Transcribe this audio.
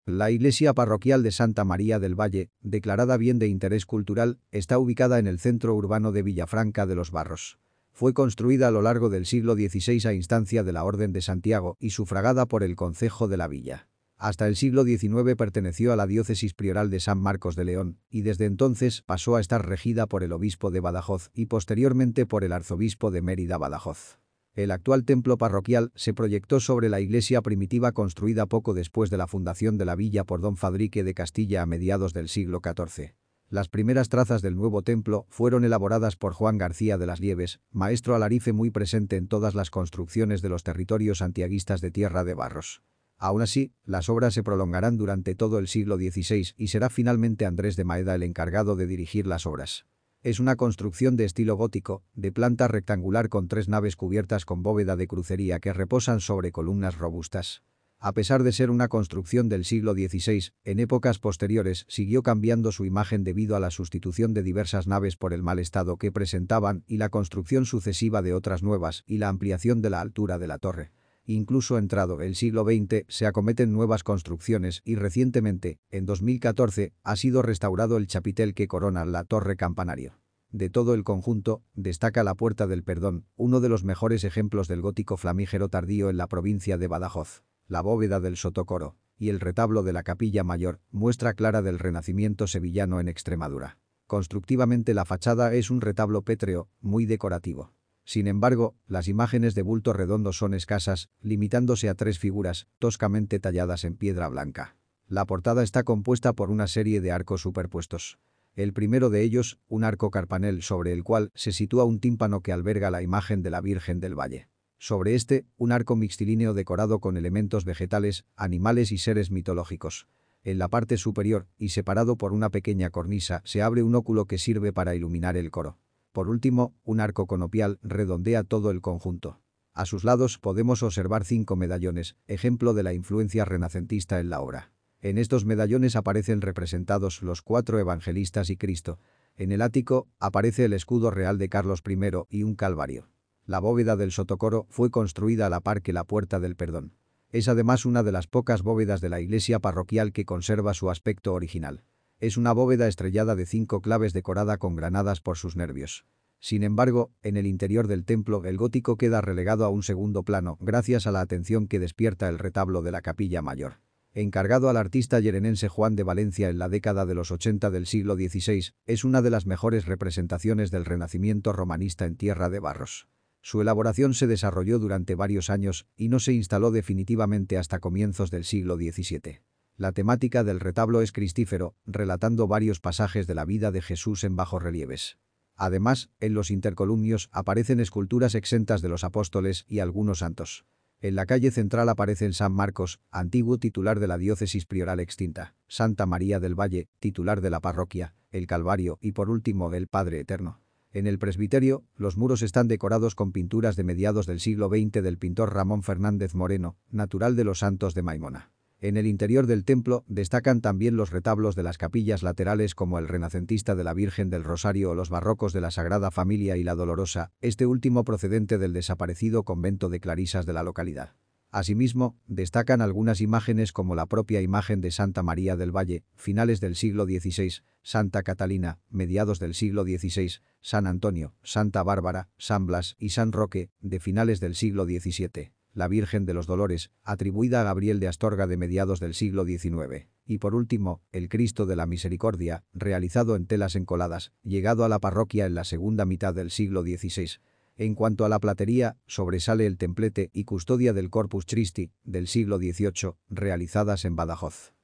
La iglesia parroquial de Santa María del Valle, declarada bien de interés cultural, está ubicada en el centro urbano de Villafranca de los Barros. Fue construida a lo largo del siglo XVI a instancia de la Orden de Santiago y sufragada por el concejo de la villa. Hasta el siglo XIX perteneció a la diócesis prioral de San Marcos de León, y desde entonces pasó a estar regida por el obispo de Badajoz y posteriormente por el arzobispo de Mérida-Badajoz. El actual templo parroquial se proyectó sobre la iglesia primitiva construida poco después de la fundación de la villa por don Fadrique de Castilla a mediados del siglo XIV. Las primeras trazas del nuevo templo fueron elaboradas por Juan García de las Nieves, maestro alarife muy presente en todas las construcciones de los territorios santiaguistas de Tierra de Barros. Aún así, las obras se prolongarán durante todo el siglo XVI y será finalmente Andrés de Maeda el encargado de dirigir las obras. Es una construcción de estilo gótico, de planta rectangular con 3 naves cubiertas con bóveda de crucería que reposan sobre columnas robustas. A pesar de ser una construcción del siglo XVI, en épocas posteriores siguió cambiando su imagen debido a la sustitución de diversas naves por el mal estado que presentaban y la construcción sucesiva de otras nuevas y la ampliación de la altura de la torre. Incluso entrado el siglo XX se acometen nuevas construcciones y recientemente, en 2014, ha sido restaurado el chapitel que corona la torre campanario. De todo el conjunto, destaca la Puerta del Perdón, uno de los mejores ejemplos del gótico flamígero tardío en la provincia de Badajoz. La bóveda del sotocoro y el retablo de la capilla mayor, muestra clara del renacimiento sevillano en Extremadura. Constructivamente la fachada es un retablo pétreo, muy decorativo. Sin embargo, las imágenes de bulto redondo son escasas, limitándose a 3 figuras, toscamente talladas en piedra blanca. La portada está compuesta por una serie de arcos superpuestos. El primero de ellos, un arco carpanel sobre el cual se sitúa un tímpano que alberga la imagen de la Virgen del Valle. Sobre este, un arco mixtilíneo decorado con elementos vegetales, animales y seres mitológicos. En la parte superior, y separado por una pequeña cornisa, se abre un óculo que sirve para iluminar el coro. Por último, un arco conopial redondea todo el conjunto. A sus lados podemos observar 5 medallones, ejemplo de la influencia renacentista en la obra. En estos medallones aparecen representados los 4 evangelistas y Cristo. En el ático aparece el escudo real de Carlos I y un calvario. La bóveda del sotocoro fue construida a la par que la Puerta del Perdón. Es además una de las pocas bóvedas de la iglesia parroquial que conserva su aspecto original. Es una bóveda estrellada de 5 claves decorada con granadas por sus nervios. Sin embargo, en el interior del templo el gótico queda relegado a un segundo plano gracias a la atención que despierta el retablo de la capilla mayor. Encargado al artista yerenense Juan de Valencia en la década de los 80 del siglo XVI, es una de las mejores representaciones del renacimiento romanista en Tierra de Barros. Su elaboración se desarrolló durante varios años y no se instaló definitivamente hasta comienzos del siglo XVII. La temática del retablo es cristífero, relatando varios pasajes de la vida de Jesús en bajorrelieves. Además, en los intercolumnios aparecen esculturas exentas de los apóstoles y algunos santos. En la calle central aparecen San Marcos, antiguo titular de la diócesis prioral extinta, Santa María del Valle, titular de la parroquia, el Calvario y por último el Padre Eterno. En el presbiterio, los muros están decorados con pinturas de mediados del siglo XX del pintor Ramón Fernández Moreno, natural de los Santos de Maimona. En el interior del templo destacan también los retablos de las capillas laterales como el renacentista de la Virgen del Rosario o los barrocos de la Sagrada Familia y la Dolorosa, este último procedente del desaparecido convento de Clarisas de la localidad. Asimismo, destacan algunas imágenes como la propia imagen de Santa María del Valle, finales del siglo XVI, Santa Catalina, mediados del siglo XVI, San Antonio, Santa Bárbara, San Blas y San Roque, de finales del siglo XVII. La Virgen de los Dolores, atribuida a Gabriel de Astorga de mediados del siglo XIX. Y por último, el Cristo de la Misericordia, realizado en telas encoladas, llegado a la parroquia en la segunda mitad del siglo XVI. En cuanto a la platería, sobresale el templete y custodia del Corpus Christi, del siglo XVIII, realizadas en Badajoz.